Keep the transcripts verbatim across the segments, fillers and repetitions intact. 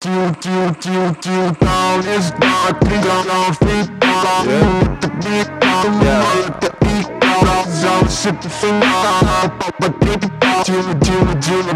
Kill, kill, kill, kill, down is not big on free down. The beat down, the beat down. Zone shit the finger up, but baby down. Дила, дила, дила,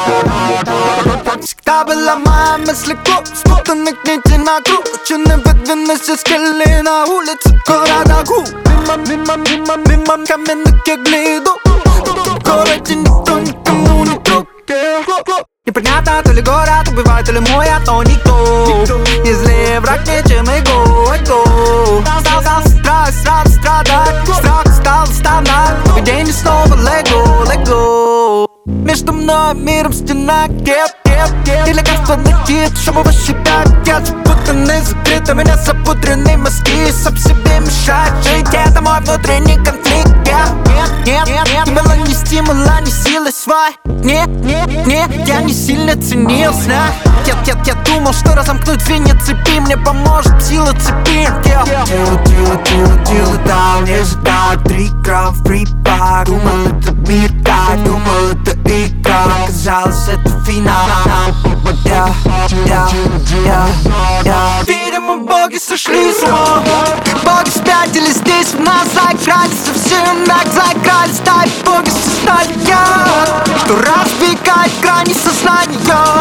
мы всегда была моя мысль клуб, спутанный нити на круг. Ученый выдвинулся скелли на улице города Гу. Мимо, мимо, мимо, мимо каменных кеглей иду. В городе никто никому не друг. Непонятно, то ли город убивает, то ли мой, а то никто. Если враг нечем эго, эго. Стал, стал страх, сразу страдать. Страх стал стонать. Поведение снова лего, лего. Между мной и миром стена, кеп, кеп, кеп. И лекарство на хит, чтобы восчитать. Я запутанный, закрыт, у меня запудренные мозги. Сам себе мешает жить, это мой внутренний конфликт. Нет, нет, нет, не было ни стимула, ни силы свой. Нет, нет, нет, я не сильно ценил сна. Я, я, я думал, что разомкнуть звенья цепи мне поможет сила цепи. Дело, дело, дело, дело, дал, не ждал. Три грамм фри пар. Думал, это мир кайф, думал, это игра. Оказалось, это финал. Я, я, я, я. Видимо, боги сошли с ума. Боги спятили здесь, в нас заиграли. Совсем так заигрались, да и боги сознания, что разбегает грани сознания.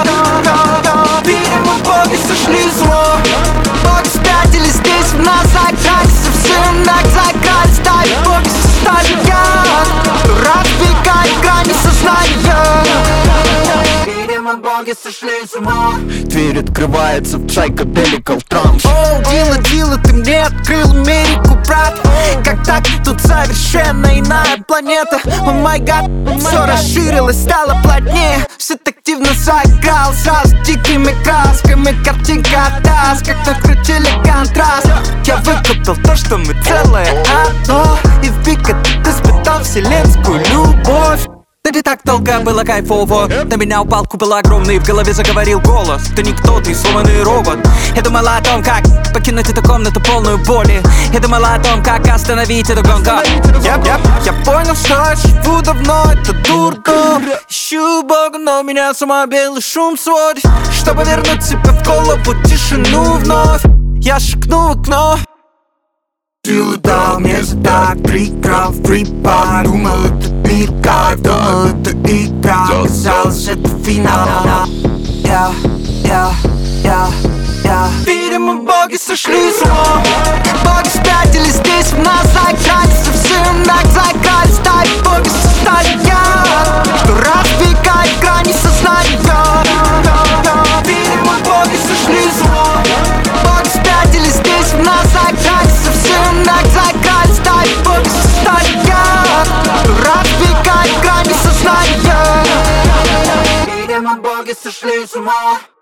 Видимо, боги сошли с ума. Боги спятили здесь, в нас заиграли. Совсем так заигрались, да и боги сознания, что разбегает грани сознания. Видимо, боги сошли с ума. Дверь открывается в psychedelical транс. О, Дила, Дила, ты мне открыл Америку, брат. Как так, тут совершенно иная планета. О май гад, все расширилось, стало плотнее. Все активно заиграл, сразу дикими красками. Картинка таз, как накрутили контраст. Я выкупил то, что мы целое одно. И в пик ты испытал вселенскую любовь. Да не так долго было кайфово. На меня упал купол огромный, в голове заговорил голос. Ты никто, ты сломанный робот. Я думала о том, как покинуть эту комнату полную боли. Я думала о том, как остановить эту гонку. Я, я, я понял, что я живу давно, это дурдом. Ищу Бога, но меня сама белый шум сводит. Чтобы вернуть себе в голову тишину вновь, я шагну в окно. Дила дал мне задак, три грамм фри пар. Думал, это мир кайф, думал, это игра. Оказалось, это финал. Я, я, я, я. Видимо, боги сошли с ума. Боги спятили здесь, в нас заиграли. Совсем так заигрались, да и боги сознания, что разбегает грани сознания. Видимо, боги сошли с ума. Боги спятили здесь, в нас заиграли. Совсем так заигрались, да и боги сознания, что разбегает грани сознания. Видимо, боги сошли с ума.